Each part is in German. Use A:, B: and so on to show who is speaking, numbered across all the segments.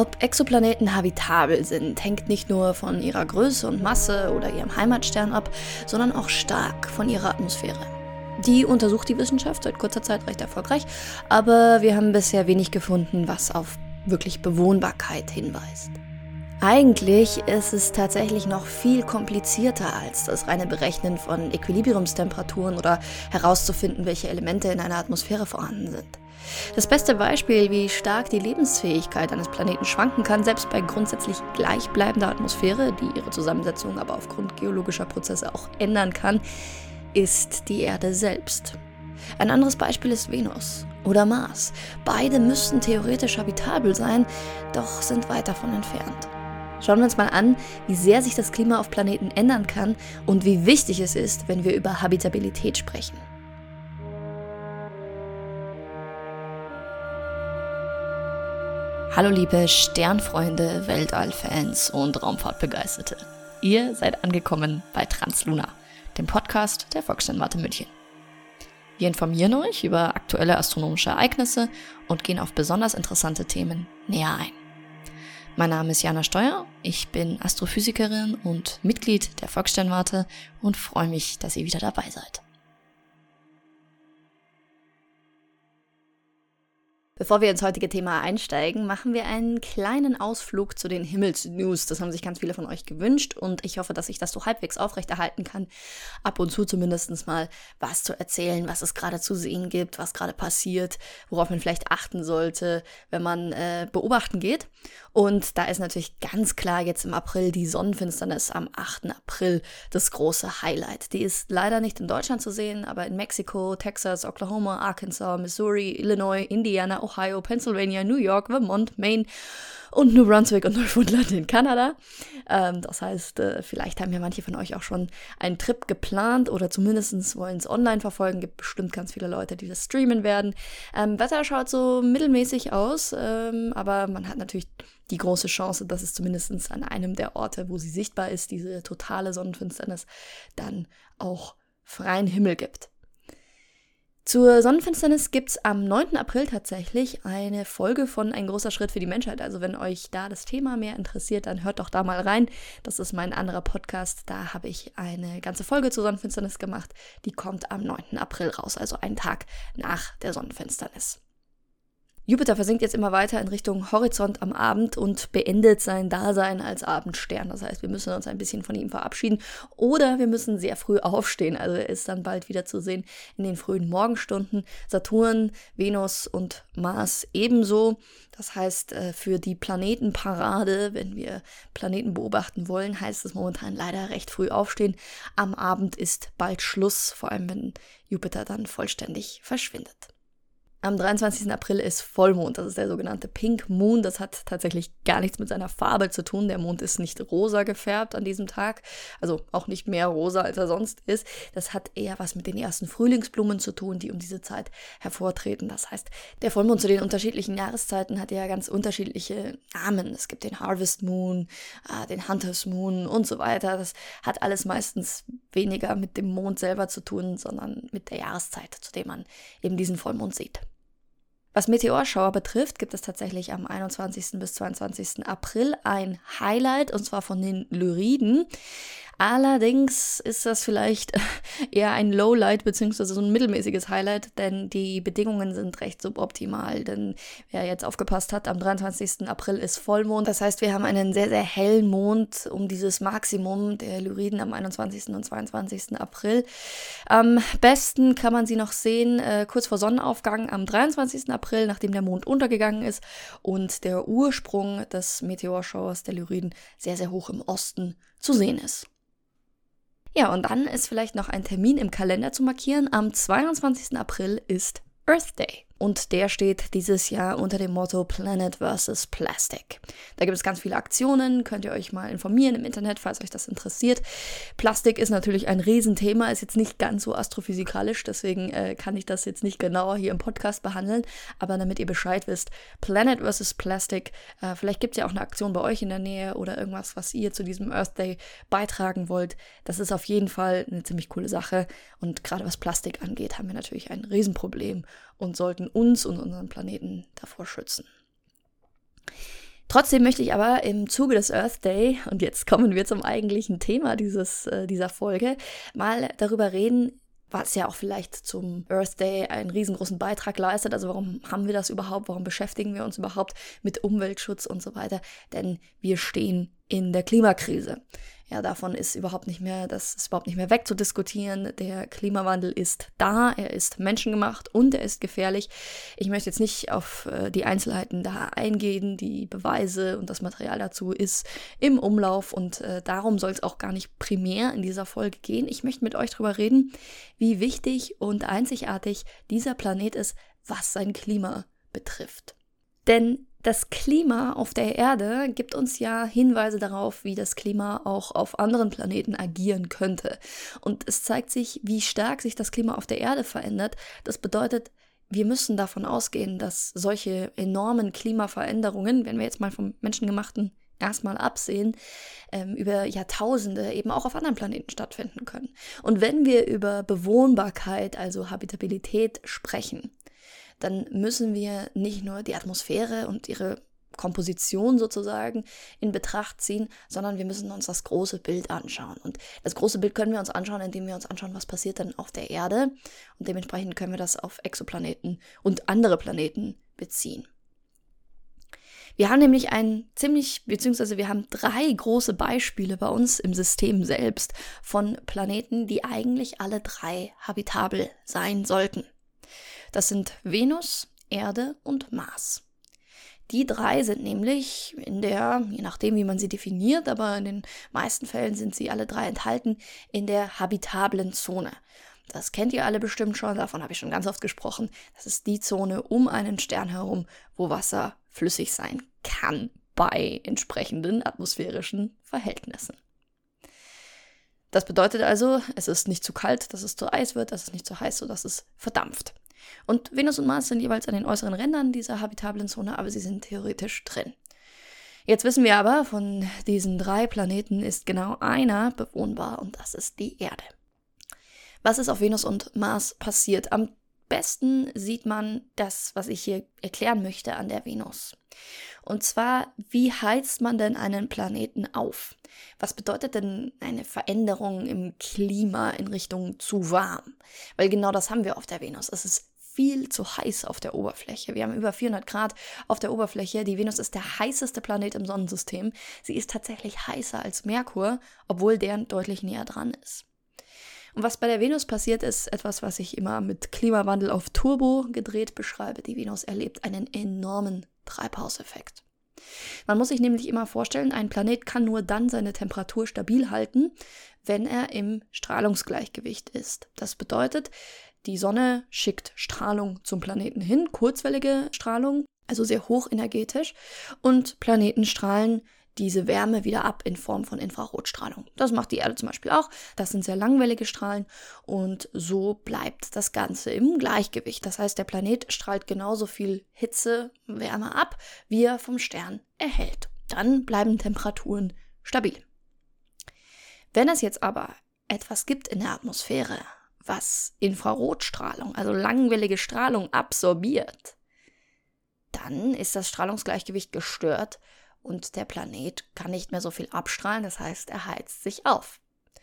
A: Ob Exoplaneten habitabel sind, hängt nicht nur von ihrer Größe und Masse oder ihrem Heimatstern ab, sondern auch stark von ihrer Atmosphäre. Die untersucht die Wissenschaft seit kurzer Zeit recht erfolgreich, aber wir haben bisher wenig gefunden, was auf wirklich Bewohnbarkeit hinweist. Eigentlich ist es tatsächlich noch viel komplizierter als das reine Berechnen von Äquilibriumstemperaturen oder herauszufinden, welche Elemente in einer Atmosphäre vorhanden sind. Das beste Beispiel, wie stark die Lebensfähigkeit eines Planeten schwanken kann, selbst bei grundsätzlich gleichbleibender Atmosphäre, die ihre Zusammensetzung aber aufgrund geologischer Prozesse auch ändern kann, ist die Erde selbst. Ein anderes Beispiel ist Venus oder Mars. Beide müssten theoretisch habitabel sein, doch sind weit davon entfernt. Schauen wir uns mal an, wie sehr sich das Klima auf Planeten ändern kann und wie wichtig es ist, wenn wir über Habitabilität sprechen. Hallo liebe Sternfreunde, Weltallfans und Raumfahrtbegeisterte. Ihr seid angekommen bei Transluna, dem Podcast der Volkssternwarte München. Wir informieren euch über aktuelle astronomische Ereignisse und gehen auf besonders interessante Themen näher ein. Mein Name ist Jana Steuer, ich bin Astrophysikerin und Mitglied der Volkssternwarte und freue mich, dass ihr wieder dabei seid. Bevor wir ins heutige Thema einsteigen, machen wir einen kleinen Ausflug zu den Himmelsnews. Das haben sich ganz viele von euch gewünscht und ich hoffe, dass ich das so halbwegs aufrechterhalten kann, ab und zu zumindest mal was zu erzählen, was es gerade zu sehen gibt, was gerade passiert, worauf man vielleicht achten sollte, wenn man beobachten geht. Und da ist natürlich ganz klar jetzt im April die Sonnenfinsternis am 8. April das große Highlight. Die ist leider nicht in Deutschland zu sehen, aber in Mexiko, Texas, Oklahoma, Arkansas, Missouri, Illinois, Indiana, Ohio, Pennsylvania, New York, Vermont, Maine und New Brunswick und Neufundland in Kanada. Das heißt, vielleicht haben ja manche von euch auch schon einen Trip geplant oder zumindest wollen es online verfolgen. Gibt bestimmt ganz viele Leute, die das streamen werden. Wetter schaut so mittelmäßig aus, aber man hat natürlich die große Chance, dass es zumindest an einem der Orte, wo sie sichtbar ist, diese totale Sonnenfinsternis, dann auch freien Himmel gibt. Zur Sonnenfinsternis gibt's am 9. April tatsächlich eine Folge von Ein großer Schritt für die Menschheit. Also wenn euch da das Thema mehr interessiert, dann hört doch da mal rein. Das ist mein anderer Podcast. Da habe ich eine ganze Folge zur Sonnenfinsternis gemacht. Die kommt am 9. April raus, also einen Tag nach der Sonnenfinsternis. Jupiter versinkt jetzt immer weiter in Richtung Horizont am Abend und beendet sein Dasein als Abendstern. Das heißt, wir müssen uns ein bisschen von ihm verabschieden oder wir müssen sehr früh aufstehen. Also er ist dann bald wieder zu sehen in den frühen Morgenstunden. Saturn, Venus und Mars ebenso. Das heißt, für die Planetenparade, wenn wir Planeten beobachten wollen, heißt es momentan leider recht früh aufstehen. Am Abend ist bald Schluss, vor allem wenn Jupiter dann vollständig verschwindet. Am 23. April ist Vollmond, das ist der sogenannte Pink Moon. Das hat tatsächlich gar nichts mit seiner Farbe zu tun. Der Mond ist nicht rosa gefärbt an diesem Tag, also auch nicht mehr rosa, als er sonst ist. Das hat eher was mit den ersten Frühlingsblumen zu tun, die um diese Zeit hervortreten. Das heißt, der Vollmond zu den unterschiedlichen Jahreszeiten hat ja ganz unterschiedliche Namen. Es gibt den Harvest Moon, den Hunter's Moon und so weiter. Das hat alles meistens weniger mit dem Mond selber zu tun, sondern mit der Jahreszeit, zu der man eben diesen Vollmond sieht. Was Meteorschauer betrifft, gibt es tatsächlich am 21. bis 22. April ein Highlight, und zwar von den Lyriden. Allerdings ist das vielleicht eher ein Lowlight beziehungsweise so ein mittelmäßiges Highlight, denn die Bedingungen sind recht suboptimal. Denn wer jetzt aufgepasst hat, am 23. April ist Vollmond. Das heißt, wir haben einen sehr, sehr hellen Mond um dieses Maximum der Lyriden am 21. und 22. April. Am besten kann man sie noch sehen kurz vor Sonnenaufgang am 23. April, nachdem der Mond untergegangen ist und der Ursprung des Meteorschauers der Lyriden sehr, sehr hoch im Osten zu sehen ist. Ja, und dann ist vielleicht noch ein Termin im Kalender zu markieren. Am 22. April ist Earth Day. Und der steht dieses Jahr unter dem Motto Planet vs. Plastic. Da gibt es ganz viele Aktionen, könnt ihr euch mal informieren im Internet, falls euch das interessiert. Plastik ist natürlich ein Riesenthema, ist jetzt nicht ganz so astrophysikalisch, deswegen kann ich das jetzt nicht genauer hier im Podcast behandeln. Aber damit ihr Bescheid wisst, Planet vs. Plastic, vielleicht gibt es ja auch eine Aktion bei euch in der Nähe oder irgendwas, was ihr zu diesem Earth Day beitragen wollt. Das ist auf jeden Fall eine ziemlich coole Sache. Und gerade was Plastik angeht, haben wir natürlich ein Riesenproblem und sollten uns und unseren Planeten davor schützen. Trotzdem möchte ich aber im Zuge des Earth Day, und jetzt kommen wir zum eigentlichen Thema dieser Folge, mal darüber reden, was ja auch vielleicht zum Earth Day einen riesengroßen Beitrag leistet. Also warum haben wir das überhaupt? Warum beschäftigen wir uns überhaupt mit Umweltschutz und so weiter? Denn wir stehen in der Klimakrise. Ja, davon ist überhaupt nicht mehr wegzudiskutieren. Der Klimawandel ist da, er ist menschengemacht und er ist gefährlich. Ich möchte jetzt nicht auf die Einzelheiten da eingehen, die Beweise und das Material dazu ist im Umlauf und darum soll es auch gar nicht primär in dieser Folge gehen. Ich möchte mit euch darüber reden, wie wichtig und einzigartig dieser Planet ist, was sein Klima betrifft. Denn das Klima auf der Erde gibt uns ja Hinweise darauf, wie das Klima auch auf anderen Planeten agieren könnte. Und es zeigt sich, wie stark sich das Klima auf der Erde verändert. Das bedeutet, wir müssen davon ausgehen, dass solche enormen Klimaveränderungen, wenn wir jetzt mal vom Menschengemachten erstmal absehen, über Jahrtausende eben auch auf anderen Planeten stattfinden können. Und wenn wir über Bewohnbarkeit, also Habitabilität sprechen, dann müssen wir nicht nur die Atmosphäre und ihre Komposition sozusagen in Betracht ziehen, sondern wir müssen uns das große Bild anschauen. Und das große Bild können wir uns anschauen, indem wir uns anschauen, was passiert denn auf der Erde. Und dementsprechend können wir das auf Exoplaneten und andere Planeten beziehen. Wir haben nämlich wir haben 3 große Beispiele bei uns im System selbst von Planeten, die eigentlich alle 3 habitabel sein sollten. Das sind Venus, Erde und Mars. Die 3 sind nämlich je nachdem wie man sie definiert, aber in den meisten Fällen sind sie alle 3 enthalten, in der habitablen Zone. Das kennt ihr alle bestimmt schon, davon habe ich schon ganz oft gesprochen. Das ist die Zone um einen Stern herum, wo Wasser flüssig sein kann bei entsprechenden atmosphärischen Verhältnissen. Das bedeutet also, es ist nicht zu kalt, dass es zu Eis wird, es ist nicht zu heiß, sodass es verdampft. Und Venus und Mars sind jeweils an den äußeren Rändern dieser habitablen Zone, aber sie sind theoretisch drin. Jetzt wissen wir aber, von diesen 3 Planeten ist genau einer bewohnbar und das ist die Erde. Was ist auf Venus und Mars passiert? Am besten sieht man das, was ich hier erklären möchte, an der Venus. Und zwar, wie heizt man denn einen Planeten auf? Was bedeutet denn eine Veränderung im Klima in Richtung zu warm? Weil genau das haben wir auf der Venus. Es ist viel zu heiß auf der Oberfläche. Wir haben über 400 Grad auf der Oberfläche. Die Venus ist der heißeste Planet im Sonnensystem. Sie ist tatsächlich heißer als Merkur, obwohl der deutlich näher dran ist. Und was bei der Venus passiert, ist etwas, was ich immer mit Klimawandel auf Turbo gedreht beschreibe. Die Venus erlebt einen enormen Treibhauseffekt. Man muss sich nämlich immer vorstellen, ein Planet kann nur dann seine Temperatur stabil halten, wenn er im Strahlungsgleichgewicht ist. Das bedeutet, die Sonne schickt Strahlung zum Planeten hin, kurzwellige Strahlung, also sehr hochenergetisch, und Planeten strahlen diese Wärme wieder ab in Form von Infrarotstrahlung. Das macht die Erde zum Beispiel auch. Das sind sehr langwellige Strahlen und so bleibt das Ganze im Gleichgewicht. Das heißt, der Planet strahlt genauso viel Hitze, Wärme ab, wie er vom Stern erhält. Dann bleiben Temperaturen stabil. Wenn es jetzt aber etwas gibt in der Atmosphäre, was Infrarotstrahlung, also langwellige Strahlung absorbiert, dann ist das Strahlungsgleichgewicht gestört und der Planet kann nicht mehr so viel abstrahlen, das heißt, er heizt sich auf.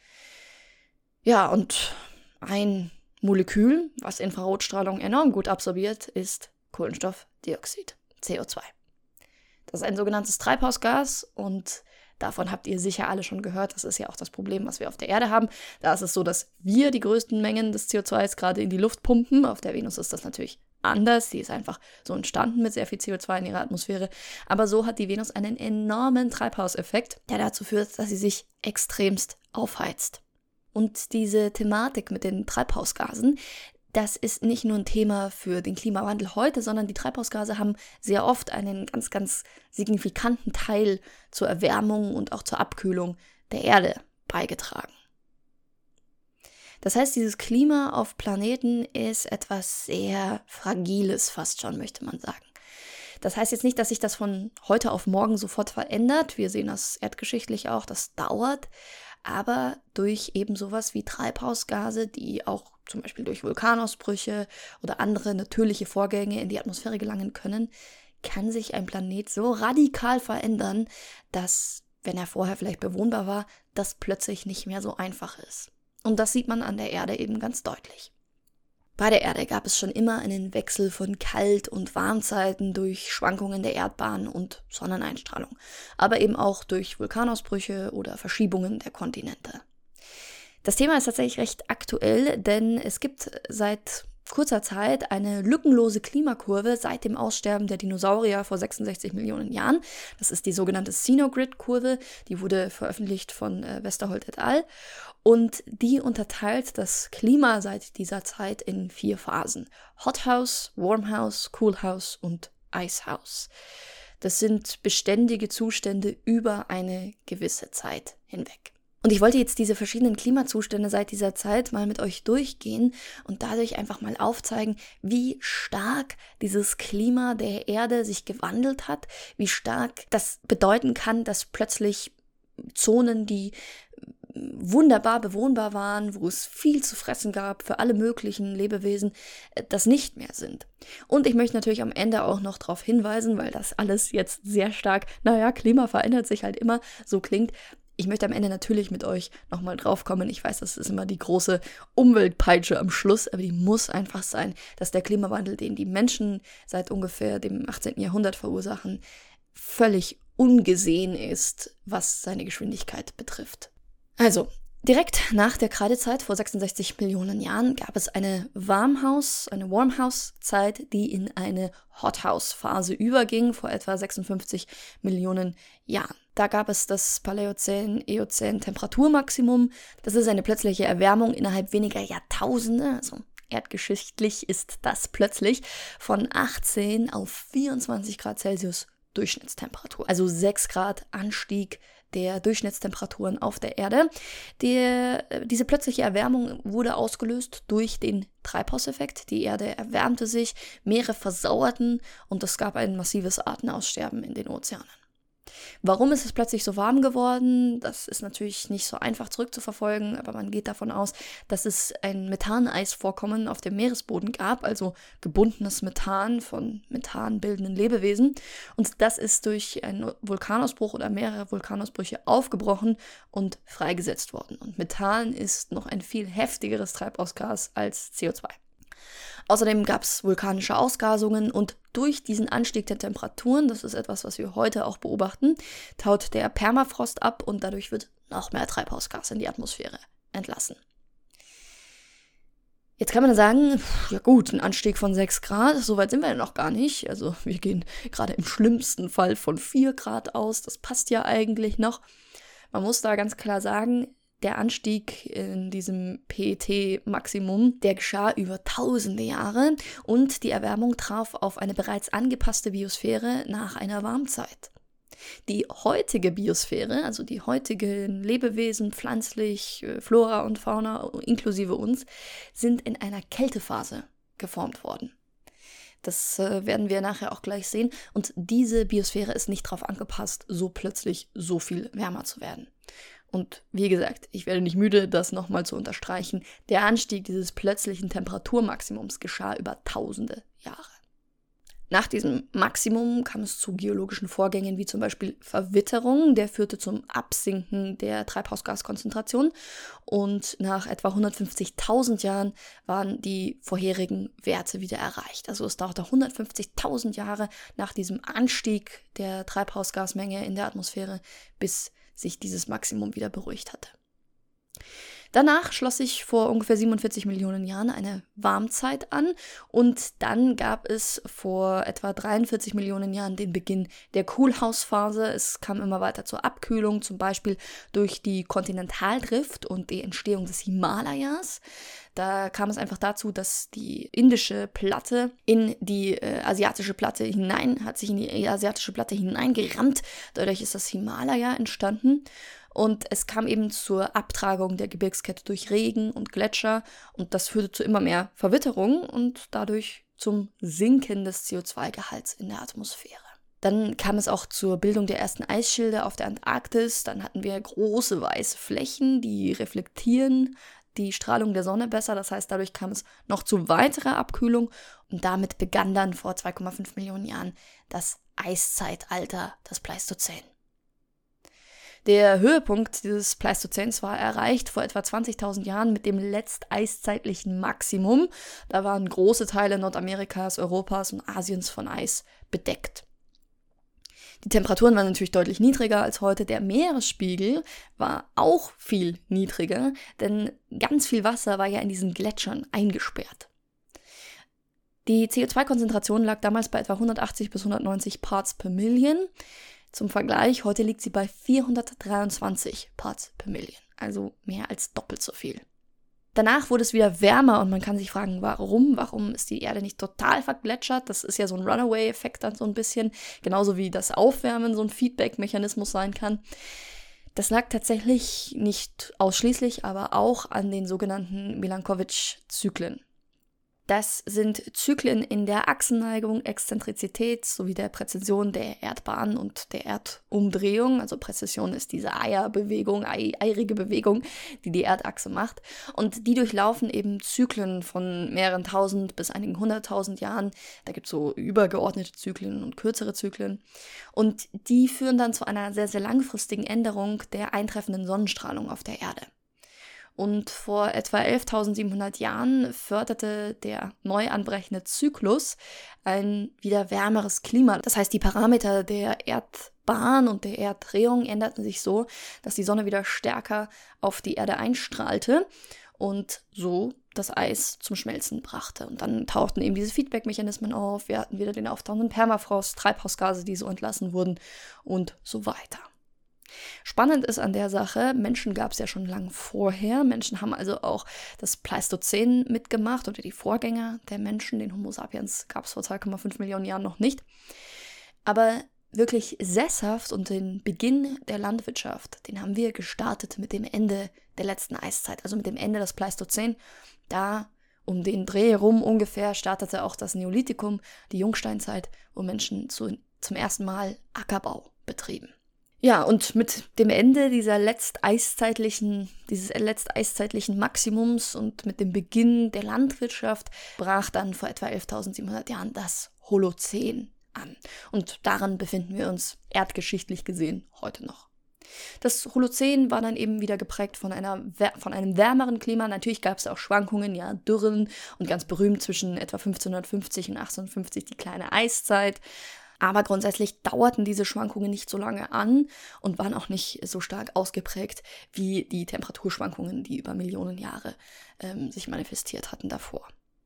A: Ja, und ein Molekül, was Infrarotstrahlung enorm gut absorbiert, ist Kohlenstoffdioxid, CO2. Das ist ein sogenanntes Treibhausgas und davon habt ihr sicher alle schon gehört. Das ist ja auch das Problem, was wir auf der Erde haben. Da ist es so, dass wir die größten Mengen des CO2s gerade in die Luft pumpen. Auf der Venus ist das natürlich anders. Die ist einfach so entstanden mit sehr viel CO2 in ihrer Atmosphäre. Aber so hat die Venus einen enormen Treibhauseffekt, der dazu führt, dass sie sich extremst aufheizt. Und diese Thematik mit den Treibhausgasen, das ist nicht nur ein Thema für den Klimawandel heute, sondern die Treibhausgase haben sehr oft einen ganz, ganz signifikanten Teil zur Erwärmung und auch zur Abkühlung der Erde beigetragen. Das heißt, dieses Klima auf Planeten ist etwas sehr Fragiles, fast schon, möchte man sagen. Das heißt jetzt nicht, dass sich das von heute auf morgen sofort verändert. Wir sehen das erdgeschichtlich auch, das dauert. Aber durch eben sowas wie Treibhausgase, die auch zum Beispiel durch Vulkanausbrüche oder andere natürliche Vorgänge in die Atmosphäre gelangen können, kann sich ein Planet so radikal verändern, dass, wenn er vorher vielleicht bewohnbar war, das plötzlich nicht mehr so einfach ist. Und das sieht man an der Erde eben ganz deutlich. Bei der Erde gab es schon immer einen Wechsel von Kalt- und Warmzeiten durch Schwankungen der Erdbahn und Sonneneinstrahlung, aber eben auch durch Vulkanausbrüche oder Verschiebungen der Kontinente. Das Thema ist tatsächlich recht aktuell, denn es gibt seit kurzer Zeit eine lückenlose Klimakurve seit dem Aussterben der Dinosaurier vor 66 Millionen Jahren. Das ist die sogenannte Xenogrid-Kurve, die wurde veröffentlicht von Westerholt et al. Und die unterteilt das Klima seit dieser Zeit in 4 Phasen: Hothouse, Warmhouse, Coolhouse und Icehouse. Das sind beständige Zustände über eine gewisse Zeit hinweg. Und ich wollte jetzt diese verschiedenen Klimazustände seit dieser Zeit mal mit euch durchgehen und dadurch einfach mal aufzeigen, wie stark dieses Klima der Erde sich gewandelt hat, wie stark das bedeuten kann, dass plötzlich Zonen, die wunderbar bewohnbar waren, wo es viel zu fressen gab für alle möglichen Lebewesen, das nicht mehr sind. Und ich möchte natürlich am Ende auch noch darauf hinweisen, weil das alles jetzt sehr stark, Klima verändert sich halt immer, so klingt. Ich möchte am Ende natürlich mit euch nochmal drauf kommen. Ich weiß, das ist immer die große Umweltpeitsche am Schluss, aber die muss einfach sein, dass der Klimawandel, den die Menschen seit ungefähr dem 18. Jahrhundert verursachen, völlig ungesehen ist, was seine Geschwindigkeit betrifft. Also, direkt nach der Kreidezeit vor 66 Millionen Jahren gab es eine Warmhouse-Zeit, die in eine Hothouse-Phase überging, vor etwa 56 Millionen Jahren. Da gab es das Paläozän-Eozän-Temperaturmaximum. Das ist eine plötzliche Erwärmung innerhalb weniger Jahrtausende, also erdgeschichtlich ist das plötzlich, von 18 auf 24 Grad Celsius Durchschnittstemperatur. Also 6 Grad Anstieg der Durchschnittstemperaturen auf der Erde. Diese plötzliche Erwärmung wurde ausgelöst durch den Treibhauseffekt. Die Erde erwärmte sich, Meere versauerten und es gab ein massives Artenaussterben in den Ozeanen. Warum ist es plötzlich so warm geworden? Das ist natürlich nicht so einfach zurückzuverfolgen, aber man geht davon aus, dass es ein Methaneisvorkommen auf dem Meeresboden gab, also gebundenes Methan von methanbildenden Lebewesen. Und das ist durch einen Vulkanausbruch oder mehrere Vulkanausbrüche aufgebrochen und freigesetzt worden. Und Methan ist noch ein viel heftigeres Treibhausgas als CO2. Außerdem gab es vulkanische Ausgasungen und durch diesen Anstieg der Temperaturen, das ist etwas, was wir heute auch beobachten, taut der Permafrost ab und dadurch wird noch mehr Treibhausgas in die Atmosphäre entlassen. Jetzt kann man sagen, ja gut, ein Anstieg von 6 Grad, so weit sind wir ja noch gar nicht. Also wir gehen gerade im schlimmsten Fall von 4 Grad aus, das passt ja eigentlich noch. Man muss da ganz klar sagen, der Anstieg in diesem PET-Maximum, der geschah über tausende Jahre und die Erwärmung traf auf eine bereits angepasste Biosphäre nach einer Warmzeit. Die heutige Biosphäre, also die heutigen Lebewesen, pflanzlich, Flora und Fauna inklusive uns, sind in einer Kältephase geformt worden. Das werden wir nachher auch gleich sehen. Und diese Biosphäre ist nicht darauf angepasst, so plötzlich so viel wärmer zu werden. Und wie gesagt, ich werde nicht müde, das nochmal zu unterstreichen. Der Anstieg dieses plötzlichen Temperaturmaximums geschah über tausende Jahre. Nach diesem Maximum kam es zu geologischen Vorgängen wie zum Beispiel Verwitterung, der führte zum Absinken der Treibhausgaskonzentration und nach etwa 150.000 Jahren waren die vorherigen Werte wieder erreicht. Also es dauerte 150.000 Jahre nach diesem Anstieg der Treibhausgasmenge in der Atmosphäre, bis sich dieses Maximum wieder beruhigt hatte. Danach schloss sich vor ungefähr 47 Millionen Jahren eine Warmzeit an und dann gab es vor etwa 43 Millionen Jahren den Beginn der Coolhouse-Phase. Es kam immer weiter zur Abkühlung, zum Beispiel durch die Kontinentaldrift und die Entstehung des Himalayas. Da kam es einfach dazu, dass die indische Platte in die asiatische Platte hat sich in die asiatische Platte hineingerammt. Dadurch ist das Himalaya entstanden. Und es kam eben zur Abtragung der Gebirgskette durch Regen und Gletscher und das führte zu immer mehr Verwitterung und dadurch zum Sinken des CO2-Gehalts in der Atmosphäre. Dann kam es auch zur Bildung der ersten Eisschilde auf der Antarktis. Dann hatten wir große weiße Flächen, die reflektieren die Strahlung der Sonne besser. Das heißt, dadurch kam es noch zu weiterer Abkühlung Und damit begann dann vor 2,5 Millionen Jahren das Eiszeitalter, das Pleistozän. Der Höhepunkt dieses Pleistozäns war erreicht vor etwa 20.000 Jahren mit dem letzteiszzeitlichen Maximum. Da waren große Teile Nordamerikas, Europas und Asiens von Eis bedeckt. Die Temperaturen waren natürlich deutlich niedriger als heute. Der Meeresspiegel war auch viel niedriger, denn ganz viel Wasser war ja in diesen Gletschern eingesperrt. Die CO2-Konzentration lag damals bei etwa 180 bis 190 Parts per Million. Zum Vergleich, heute liegt sie bei 423 Parts per Million, also mehr als doppelt so viel. Danach wurde es wieder wärmer und man kann sich fragen, warum? Warum ist die Erde nicht total vergletschert? Das ist ja so ein Runaway-Effekt dann so ein bisschen, genauso wie das Aufwärmen so ein Feedback-Mechanismus sein kann. Das lag tatsächlich nicht ausschließlich, aber auch an den sogenannten Milankovitch-Zyklen. Das sind Zyklen in der Achsenneigung, Exzentrizität sowie der Präzision der Erdbahn und der Erdumdrehung. Also Präzision ist diese eirige Bewegung, die die Erdachse macht. Und die durchlaufen eben Zyklen von mehreren tausend bis einigen 100.000 Jahren. Da gibt es so übergeordnete Zyklen und kürzere Zyklen. Und die führen dann zu einer sehr, sehr langfristigen Änderung der eintreffenden Sonnenstrahlung auf der Erde. Und vor etwa 11.700 Jahren förderte der neu anbrechende Zyklus ein wieder wärmeres Klima. Das heißt, die Parameter der Erdbahn und der Erddrehung änderten sich so, dass die Sonne wieder stärker auf die Erde einstrahlte und so das Eis zum Schmelzen brachte. Und dann tauchten eben diese Feedback-Mechanismen auf. Wir hatten wieder den auftauchenden Permafrost, Treibhausgase, die so entlassen wurden und so weiter. Spannend ist an der Sache, Menschen gab es ja schon lange vorher. Menschen haben also auch das Pleistozän mitgemacht oder die Vorgänger der Menschen. Den Homo sapiens gab es vor 2,5 Millionen Jahren noch nicht. Aber wirklich sesshaft und den Beginn der Landwirtschaft, den haben wir gestartet mit dem Ende der letzten Eiszeit, also mit dem Ende des Pleistozän. Da um den Dreh herum ungefähr startete auch das Neolithikum, die Jungsteinzeit, wo Menschen zum ersten Mal Ackerbau betrieben. Ja, und mit dem Ende dieses letzteiszzeitlichen Maximums und mit dem Beginn der Landwirtschaft brach dann vor etwa 11.700 Jahren das Holozän an. Und daran befinden wir uns erdgeschichtlich gesehen heute noch. Das Holozän war dann eben wieder geprägt von einem wärmeren Klima. Natürlich gab es auch Schwankungen, ja, Dürren und ganz berühmt zwischen etwa 1550 und 1850 die kleine Eiszeit. Aber grundsätzlich dauerten diese Schwankungen nicht so lange an und waren auch nicht so stark ausgeprägt wie die Temperaturschwankungen, die über Millionen Jahre sich manifestiert hatten davor.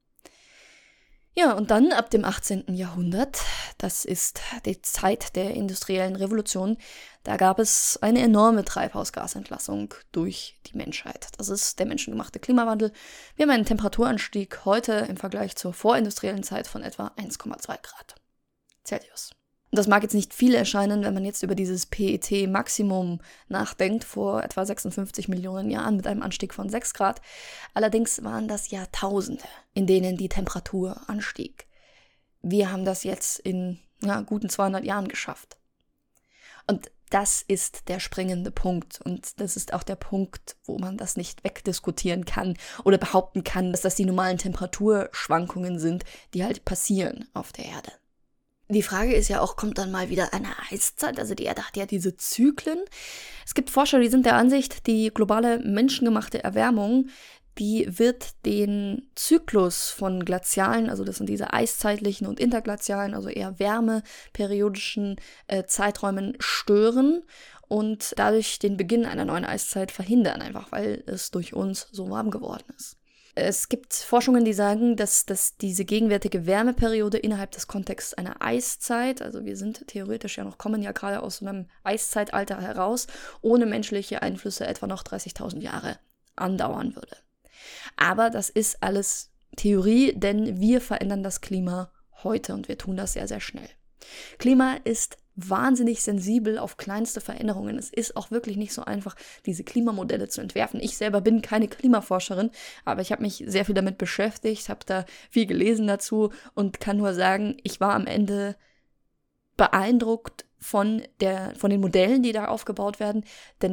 A: Ja, und dann ab dem 18. Jahrhundert, das ist die Zeit der industriellen Revolution, da gab es eine enorme Treibhausgasentlassung durch die Menschheit. Das ist der menschengemachte Klimawandel. Wir haben einen Temperaturanstieg heute im Vergleich zur vorindustriellen Zeit von etwa 1,2 Grad Celsius. Das mag jetzt nicht viel erscheinen, wenn man jetzt über dieses PET-Maximum nachdenkt, vor etwa 56 Millionen Jahren mit einem Anstieg von 6 Grad. Allerdings waren das Jahrtausende, in denen die Temperatur anstieg. Wir haben das jetzt in guten 200 Jahren geschafft. Und das ist der springende Punkt. Und das ist auch der Punkt, wo man das nicht wegdiskutieren kann oder behaupten kann, dass das die normalen Temperaturschwankungen sind, die halt passieren auf der Erde. Die Frage ist ja auch, kommt dann mal wieder eine Eiszeit? Also die Erde hat ja diese Zyklen. Es gibt Forscher, die sind der Ansicht, die globale menschengemachte Erwärmung, die wird den Zyklus von glazialen, also das sind diese eiszeitlichen und interglazialen, also eher wärmeperiodischen Zeiträumen stören und dadurch den Beginn einer neuen Eiszeit verhindern, einfach weil es durch uns so warm geworden ist. Es gibt Forschungen, die sagen, dass diese gegenwärtige Wärmeperiode innerhalb des Kontexts einer Eiszeit, also wir sind theoretisch kommen ja gerade aus so einem Eiszeitalter heraus, ohne menschliche Einflüsse etwa noch 30.000 Jahre andauern würde. Aber das ist alles Theorie, denn wir verändern das Klima heute und wir tun das sehr, sehr schnell. Klima ist wahnsinnig sensibel auf kleinste Veränderungen. Es ist auch wirklich nicht so einfach, diese Klimamodelle zu entwerfen. Ich selber bin keine Klimaforscherin, aber ich habe mich sehr viel damit beschäftigt, habe da viel gelesen dazu und kann nur sagen, ich war am Ende beeindruckt von den Modellen, die da aufgebaut werden, denn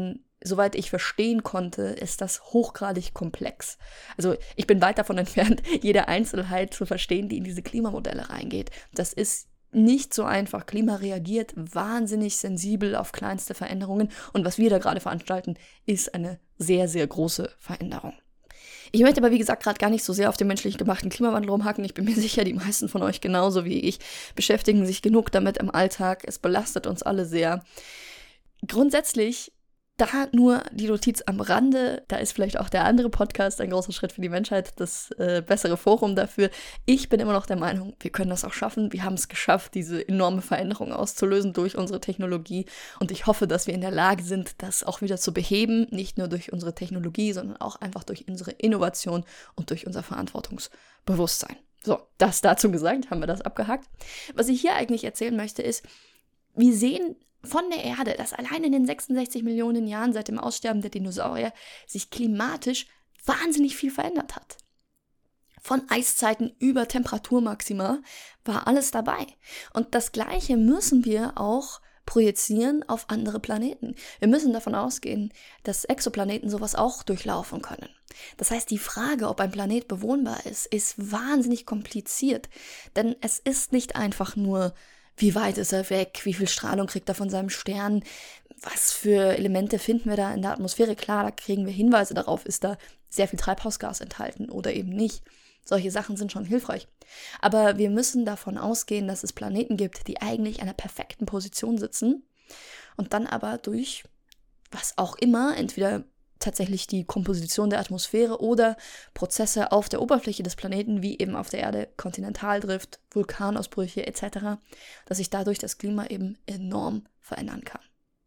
A: soweit ich verstehen konnte, ist das hochgradig komplex. Also ich bin weit davon entfernt, jede Einzelheit zu verstehen, die in diese Klimamodelle reingeht. Das ist nicht so einfach. Klima reagiert wahnsinnig sensibel auf kleinste Veränderungen und was wir da gerade veranstalten, ist eine sehr, sehr große Veränderung. Ich möchte aber, wie gesagt, gerade gar nicht so sehr auf den menschlich gemachten Klimawandel rumhacken. Ich bin mir sicher, die meisten von euch genauso wie ich beschäftigen sich genug damit im Alltag. Es belastet uns alle sehr. Grundsätzlich, da nur die Notiz am Rande, da ist vielleicht auch der andere Podcast ein großer Schritt für die Menschheit, das bessere Forum dafür. Ich bin immer noch der Meinung, wir können das auch schaffen. Wir haben es geschafft, diese enorme Veränderung auszulösen durch unsere Technologie. Und ich hoffe, dass wir in der Lage sind, das auch wieder zu beheben. Nicht nur durch unsere Technologie, sondern auch einfach durch unsere Innovation und durch unser Verantwortungsbewusstsein. So, das dazu gesagt, haben wir das abgehakt. Was ich hier eigentlich erzählen möchte, ist, wir sehen von der Erde, dass allein in den 66 Millionen Jahren seit dem Aussterben der Dinosaurier sich klimatisch wahnsinnig viel verändert hat. Von Eiszeiten über Temperaturmaxima war alles dabei. Und das Gleiche müssen wir auch projizieren auf andere Planeten. Wir müssen davon ausgehen, dass Exoplaneten sowas auch durchlaufen können. Das heißt, die Frage, ob ein Planet bewohnbar ist wahnsinnig kompliziert. Denn es ist nicht einfach nur, wie weit ist er weg? Wie viel Strahlung kriegt er von seinem Stern? Was für Elemente finden wir da in der Atmosphäre? Klar, da kriegen wir Hinweise darauf, ist da sehr viel Treibhausgas enthalten oder eben nicht. Solche Sachen sind schon hilfreich. Aber wir müssen davon ausgehen, dass es Planeten gibt, die eigentlich in einer perfekten Position sitzen und dann aber durch was auch immer, entweder tatsächlich die Komposition der Atmosphäre oder Prozesse auf der Oberfläche des Planeten, wie eben auf der Erde Kontinentaldrift, Vulkanausbrüche etc., dass sich dadurch das Klima eben enorm verändern kann.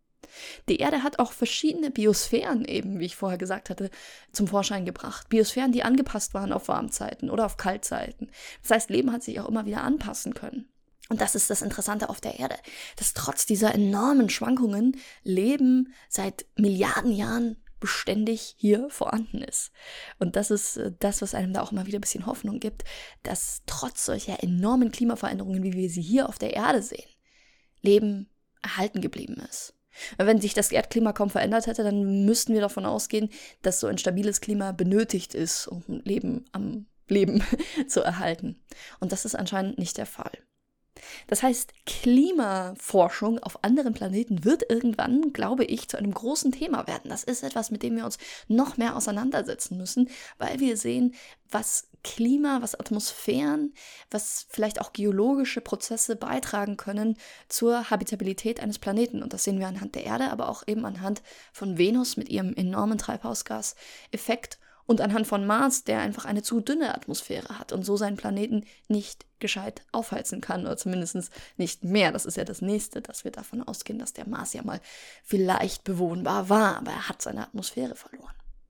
A: Die Erde hat auch verschiedene Biosphären eben, wie ich vorher gesagt hatte, zum Vorschein gebracht. Biosphären, die angepasst waren auf Warmzeiten oder auf Kaltzeiten. Das heißt, Leben hat sich auch immer wieder anpassen können. Und das ist das Interessante auf der Erde, dass trotz dieser enormen Schwankungen Leben seit Milliarden Jahren beständig hier vorhanden ist. Und das ist das, was einem da auch mal wieder ein bisschen Hoffnung gibt, dass trotz solcher enormen Klimaveränderungen, wie wir sie hier auf der Erde sehen, Leben erhalten geblieben ist. Wenn sich das Erdklima kaum verändert hätte, dann müssten wir davon ausgehen, dass so ein stabiles Klima benötigt ist, um Leben am Leben zu erhalten. Und das ist anscheinend nicht der Fall. Das heißt, Klimaforschung auf anderen Planeten wird irgendwann, glaube ich, zu einem großen Thema werden. Das ist etwas, mit dem wir uns noch mehr auseinandersetzen müssen, weil wir sehen, was Klima, was Atmosphären, was vielleicht auch geologische Prozesse beitragen können zur Habitabilität eines Planeten. Und das sehen wir anhand der Erde, aber auch eben anhand von Venus mit ihrem enormen Treibhausgaseffekt und anhand von Mars, der einfach eine zu dünne Atmosphäre hat und so seinen Planeten nicht gescheit aufheizen kann oder zumindest nicht mehr. Das ist ja das Nächste, dass wir davon ausgehen, dass der Mars ja mal vielleicht bewohnbar war, aber er hat seine Atmosphäre verloren.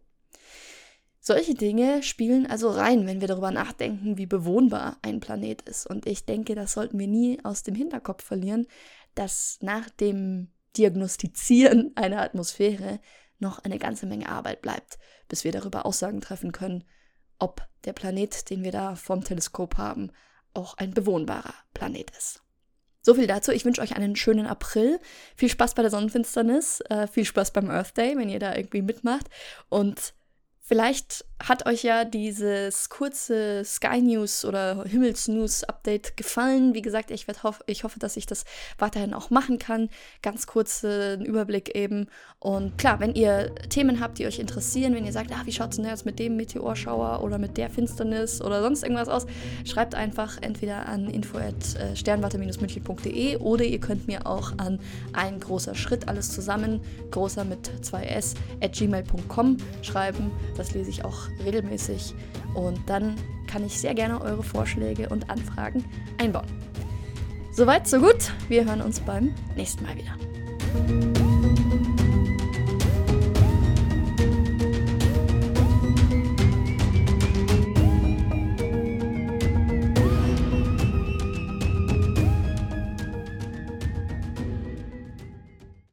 A: Solche Dinge spielen also rein, wenn wir darüber nachdenken, wie bewohnbar ein Planet ist. Und ich denke, das sollten wir nie aus dem Hinterkopf verlieren, dass nach dem Diagnostizieren einer Atmosphäre noch eine ganze Menge Arbeit bleibt, bis wir darüber Aussagen treffen können, ob der Planet, den wir da vom Teleskop haben, auch ein bewohnbarer Planet ist. So viel dazu. Ich wünsche euch einen schönen April. Viel Spaß bei der Sonnenfinsternis, viel Spaß beim Earth Day, wenn ihr da irgendwie mitmacht. Und vielleicht hat euch ja dieses kurze Sky News oder Himmels News Update gefallen. Wie gesagt, ich hoffe, dass ich das weiterhin auch machen kann. Ganz kurzen Überblick eben. Und klar, wenn ihr Themen habt, die euch interessieren, wenn ihr sagt, wie schaut es denn jetzt mit dem Meteorschauer oder mit der Finsternis oder sonst irgendwas aus, schreibt einfach entweder an info@sternwarte-münchen.de oder ihr könnt mir auch an ein großer Schritt, alles zusammen, großer mit 2s, @gmail.com schreiben. Das lese ich auch regelmäßig und dann kann ich sehr gerne eure Vorschläge und Anfragen einbauen. Soweit, so gut. Wir hören uns beim nächsten Mal wieder.